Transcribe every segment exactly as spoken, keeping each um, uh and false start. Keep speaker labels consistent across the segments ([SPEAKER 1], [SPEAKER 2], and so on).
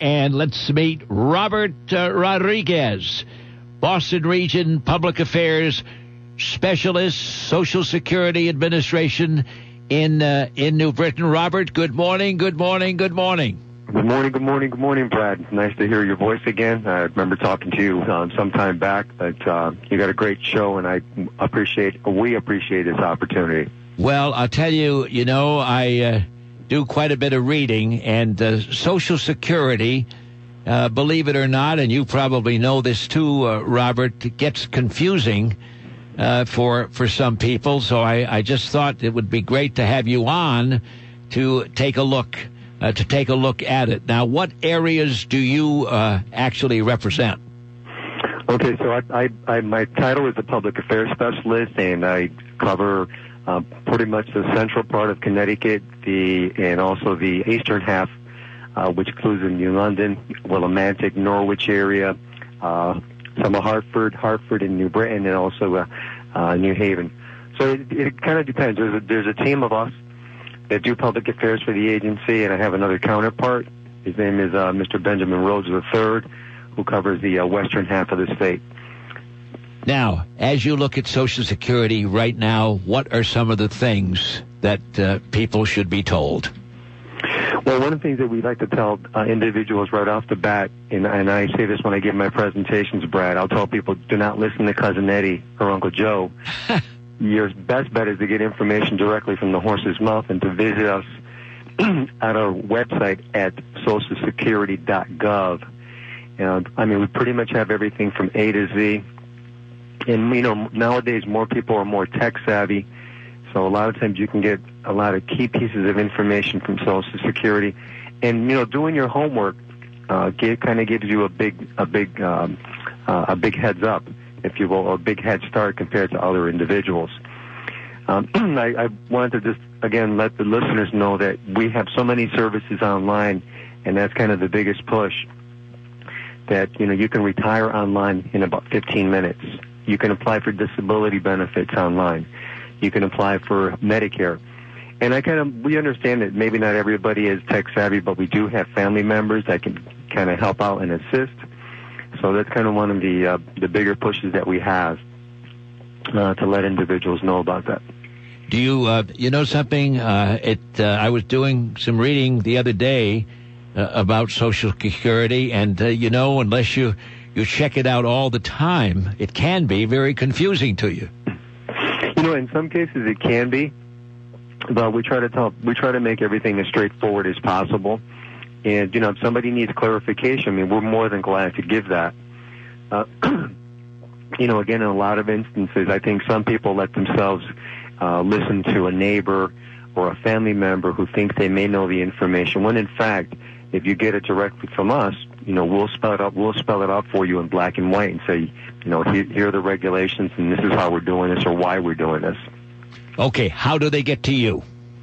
[SPEAKER 1] and let's meet Robert uh, Rodriguez, Boston Region Public Affairs Specialist, Social Security Administration in uh, in New Britain. Robert, good morning, good morning, good morning.
[SPEAKER 2] Good morning, good morning, good morning, Brad. Nice to hear your voice again. I remember talking to you um, some time back, but uh, you got a great show, and I appreciate, we appreciate this opportunity.
[SPEAKER 1] Well, I'll tell you, you know, I uh, do quite a bit of reading, and uh, Social Security, uh, believe it or not, and you probably know this too, uh, Robert, gets confusing uh, for for some people. So I, I just thought it would be great to have you on to take a look. Uh, to take a look at it. Now, what areas do you uh, actually represent?
[SPEAKER 2] Okay, so I, I, I, my title is a public affairs specialist, and I cover uh, pretty much the central part of Connecticut, the and also the eastern half, uh, which includes in New London, Willimantic, Norwich area, uh, some of Hartford, Hartford and New Britain, and also uh, uh, New Haven. So it, it kind of depends. There's a, there's a team of us that do public affairs for the agency, and I have another counterpart. His name is uh, Mister Benjamin Rhodes the third, who covers the uh, western half of the state.
[SPEAKER 1] Now, as you look at Social Security right now, what are some of the things that uh, people should be told?
[SPEAKER 2] Well, one of the things that we like to tell uh, individuals right off the bat, and, and I say this when I give my presentations, Brad, I'll tell people, do not listen to Cousin Eddie or Uncle Joe. Your best bet is to get information directly from the horse's mouth and to visit us at our website at social security dot gov. And, I mean, we pretty much have everything from A to Z. And, you know, nowadays more people are more tech savvy, so a lot of times you can get a lot of key pieces of information from Social Security. And, you know, doing your homework uh, kind of gives you a big, a big, um, uh, a big heads up, if you will, or a big head start compared to other individuals. Um, I, I wanted to just, again, let the listeners know that we have so many services online, and that's kind of the biggest push, that, you know, you can retire online in about fifteen minutes. You can apply for disability benefits online. You can apply for Medicare. And I kind of, we understand that maybe not everybody is tech savvy, but we do have family members that can kind of help out and assist. So that's kind of one of the uh, the bigger pushes that we have uh, to let individuals know about that.
[SPEAKER 1] Do you uh, you know something? Uh, it uh, I was doing some reading the other day uh, about Social Security, and uh, you know, unless you you check it out all the time, it can be very confusing to you.
[SPEAKER 2] You know, in some cases it can be, but we try to tell we try to make everything as straightforward as possible. And, you know, if somebody needs clarification, I mean, we're more than glad to give that. Uh, you know, again, in a lot of instances, I think some people let themselves uh, listen to a neighbor or a family member who thinks they may know the information, when in fact, if you get it directly from us, you know, we'll spell it out, we'll spell it out for you in black and white and say, you know, here, here are the regulations and this is how we're doing this or why we're doing this.
[SPEAKER 1] Okay, how do they get to you?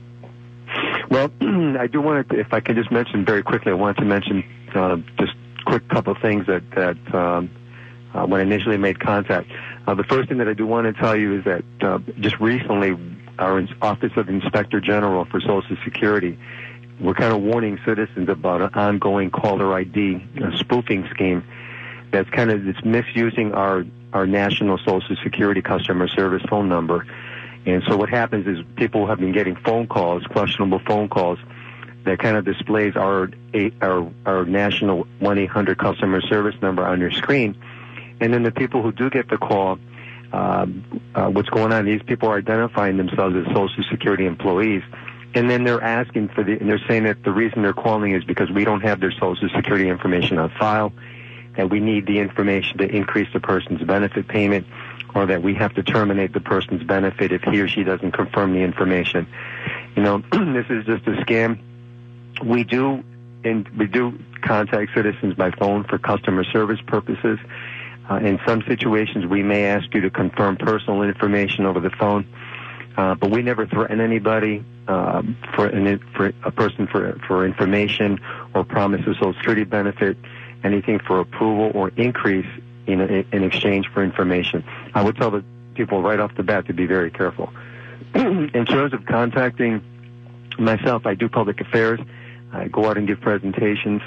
[SPEAKER 2] Well, I do want to, if I can just mention very quickly, I wanted to mention uh, just quick couple of things that, that um, uh, when I initially made contact. Uh, the first thing that I do want to tell you is that uh, just recently our Office of Inspector General for Social Security, we're kind of warning citizens about an ongoing caller I D uh, spoofing scheme that's kind of it's misusing our, our national Social Security customer service phone number. And so what happens is people have been getting phone calls, questionable phone calls, that kind of displays our our, our national one eight hundred customer service number on your screen. And then the people who do get the call, um, uh, what's going on, these people are identifying themselves as Social Security employees. And then they're asking for the, and they're saying that the reason they're calling is because we don't have their Social Security information on file, that we need the information to increase the person's benefit payment, or that we have to terminate the person's benefit if he or she doesn't confirm the information. You know, this is just a scam. We do, and we do contact citizens by phone for customer service purposes. Uh, in some situations, we may ask you to confirm personal information over the phone, uh, but we never threaten anybody uh, for, an, for a person for for information or promise a Social Security benefit, anything for approval or increase in, in exchange for information. I would tell the people right off the bat to be very careful. In terms of contacting myself, I do public affairs. I go out and give presentations.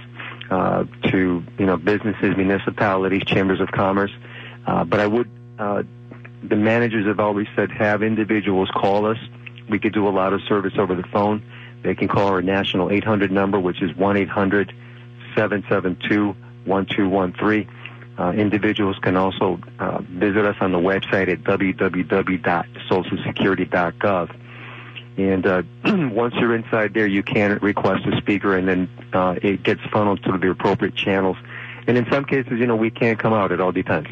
[SPEAKER 2] uh, to, you know, businesses, municipalities, chambers of commerce. Uh, but I would, uh, the managers have always said, have individuals call us. We could do a lot of service over the phone. They can call our national eight hundred number, which is one eight hundred seven seven two one two one three. Uh, individuals can also uh, visit us on the website at w w w dot social security dot gov. And uh, once you're inside there, you can request a speaker, and then uh, it gets funneled through the appropriate channels. And in some cases, you know, we can't come out. It all depends.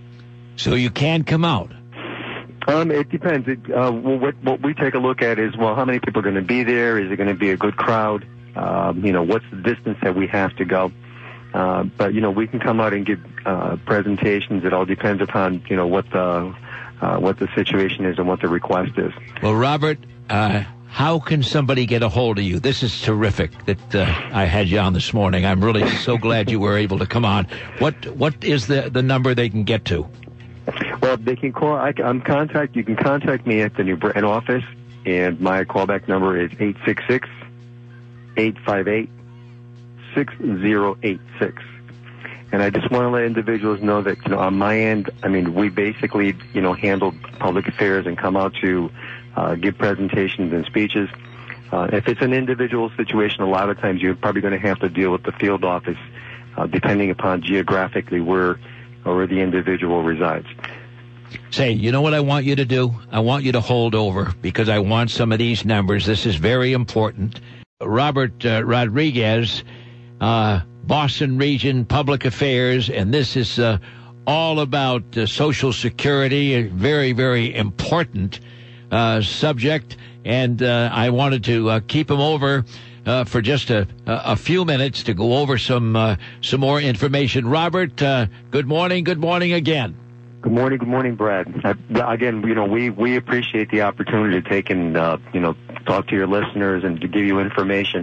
[SPEAKER 1] So you can come out?
[SPEAKER 2] Um, it depends. It, uh, what, what we take a look at is, well, how many people are going to be there? Is it going to be a good crowd? Um, you know, what's the distance that we have to go? Uh, but, you know, we can come out and give uh, presentations. It all depends upon, you know, what the uh, what the situation is and what the request is.
[SPEAKER 1] Well, Robert, uh, how can somebody get a hold of you? This is terrific that uh, I had you on this morning. I'm really so glad you were able to come on. What What is the, the number they can get to?
[SPEAKER 2] Well, they can call. I, I'm contact. You can contact me at the New Britain office, and my callback number is eight six six, eight five eight, six zero eight six. And I just want to let individuals know that, you know, on my end, I mean, we basically, you know, handle public affairs and come out to uh, give presentations and speeches. Uh, if it's an individual situation, a lot of times you're probably going to have to deal with the field office, uh, depending upon geographically where or where the individual resides.
[SPEAKER 1] Say, you know what I want you to do? I want you to hold over because I want some of these numbers. This is very important. Robert uh, Rodriguez, uh, Boston Region Public Affairs, and this is uh, all about uh, Social Security, a very, very important uh, subject. And uh, I wanted to uh, keep him over Uh, for just a, a few minutes to go over some uh, some more information. Robert, uh, good morning. Good morning again.
[SPEAKER 2] Good morning. Good morning, Brad. Uh, again, you know, we, we appreciate the opportunity to take and, uh, you know, talk to your listeners and to give you information.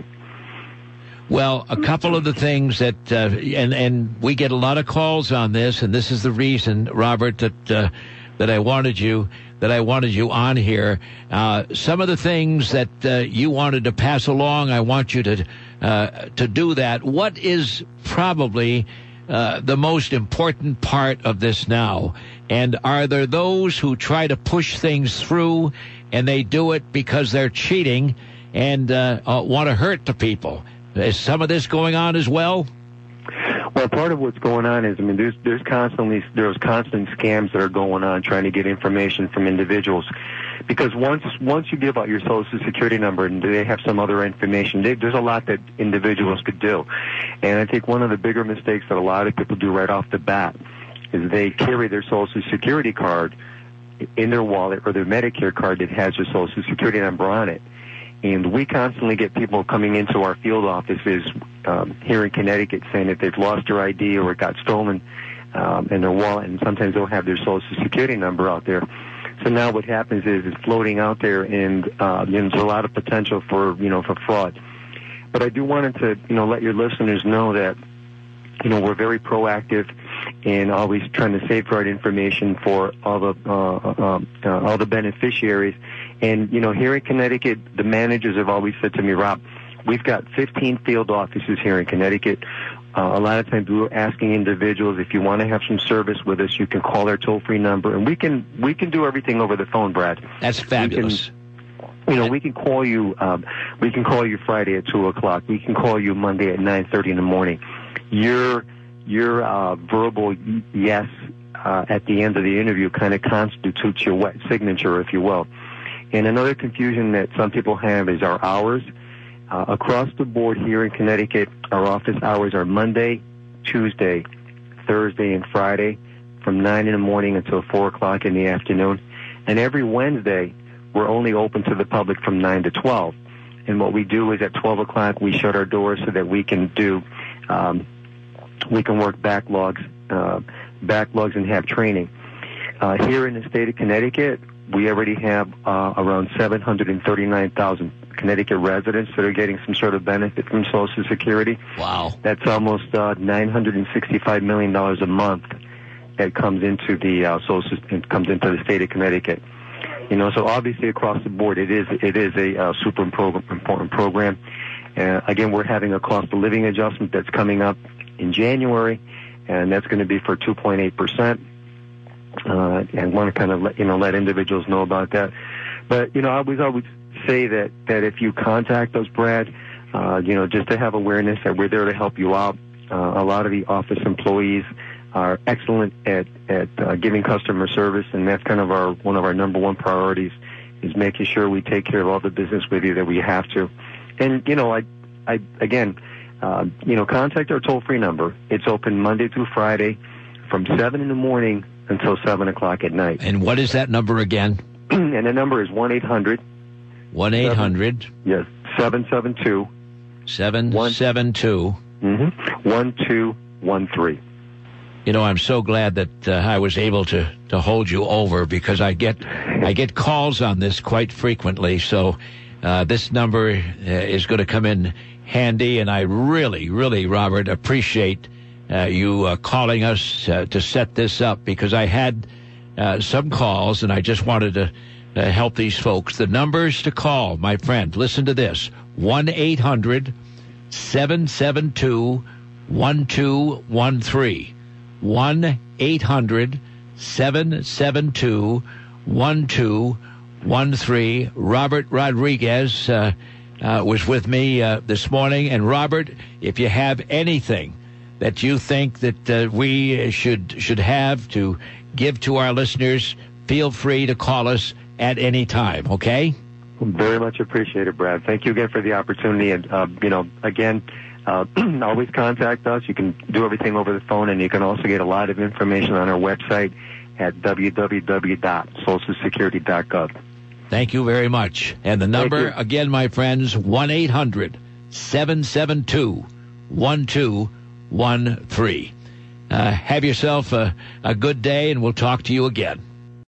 [SPEAKER 1] Well, a couple of the things that, uh, and, and we get a lot of calls on this, and this is the reason, Robert, that uh, that I wanted you that I wanted you on here. Uh, some of the things that uh, you wanted to pass along, I want you to uh, to do that. What is probably uh, the most important part of this now? And are there those who try to push things through and they do it because they're cheating and uh, uh, want to hurt the people? Is some of this going on as well?
[SPEAKER 2] Well, part of what's going on is, I mean, there's there's constantly there's constant scams that are going on trying to get information from individuals, because once once you give out your Social Security number and they have some other information, they, there's a lot that individuals could do, and I think one of the bigger mistakes that a lot of people do right off the bat is they carry their Social Security card in their wallet or their Medicare card that has their Social Security number on it. And we constantly get people coming into our field offices um, here in Connecticut saying that they've lost their I D or it got stolen um, in their wallet, and sometimes they'll have their Social Security number out there. So now what happens is it's floating out there, and uh, there's a lot of potential for, you know, for fraud. But I do want to, you know, let your listeners know that, you know, we're very proactive and always trying to safeguard information for all the uh, uh, uh, all the beneficiaries. And, you know, here in Connecticut, the managers have always said to me, Rob, we've got fifteen field offices here in Connecticut. Uh, a lot of times we're asking individuals, if you want to have some service with us, you can call our toll-free number, and we can we can do everything over the phone, Brad.
[SPEAKER 1] That's fabulous.
[SPEAKER 2] Can, you know, we can call you. Um, we can call you Friday at two o'clock. We can call you Monday at nine thirty in the morning. Your your uh, verbal yes uh, at the end of the interview kind of constitutes your wet signature, if you will. And another confusion that some people have is our hours. Uh, across the board here in Connecticut, our office hours are Monday, Tuesday, Thursday, and Friday from nine in the morning until four o'clock in the afternoon. And every Wednesday, we're only open to the public from nine to twelve. And what we do is at twelve o'clock, we shut our doors so that we can do, um, we can work backlogs, uh, backlogs and have training. Uh, here in the state of Connecticut, we already have uh, around seven hundred thirty-nine thousand Connecticut residents that are getting some sort of benefit from Social Security.
[SPEAKER 1] Wow.
[SPEAKER 2] That's almost uh, nine hundred sixty-five million dollars a month that comes into the uh, Social, it comes into the state of Connecticut. You know, so obviously across the board, it is it is a uh, super important program. Uh, again, we're having a cost of living adjustment that's coming up in January, and that's going to be for two point eight percent. Uh, and want to kind of let, you know, let individuals know about that. But, you know, I always, always say that, that if you contact us, Brad, uh, you know, just to have awareness that we're there to help you out. Uh, a lot of the office employees are excellent at, at uh, giving customer service, and that's kind of our, one of our number one priorities is making sure we take care of all the business with you that we have to. And, you know, I, I, again, uh, you know, contact our toll-free number. It's open Monday through Friday from seven in the morning until seven o'clock at night.
[SPEAKER 1] And what is that number again?
[SPEAKER 2] And the number is one eight hundred.
[SPEAKER 1] one eight hundred.
[SPEAKER 2] Yes, seven seven two.
[SPEAKER 1] seven seven two.
[SPEAKER 2] Mm-hmm. one two one three.
[SPEAKER 1] You know, I'm so glad that uh, I was able to, to hold you over because I get I get calls on this quite frequently. So uh, this number uh, is going to come in handy, and I really, really, Robert, appreciate Uh, you uh, calling us uh, to set this up because I had uh, some calls and I just wanted to uh, help these folks. The numbers to call, my friend, listen to this, one eight hundred seven seven two one two one three. one eight hundred seven seven two one two one three. Robert Rodriguez uh, uh, was with me uh, this morning. And Robert, if you have anything that you think that uh, we should should have to give to our listeners, feel free to call us at any time, okay?
[SPEAKER 2] Very much appreciated, Brad. Thank you again for the opportunity. And, uh, you know, again, uh, always contact us. You can do everything over the phone, and you can also get a lot of information on our website at w w w dot social security dot gov.
[SPEAKER 1] Thank you very much. And the number, again, my friends, one eight hundred seven seven two one two one three. Uh, have yourself a, a good day, and we'll talk to you again.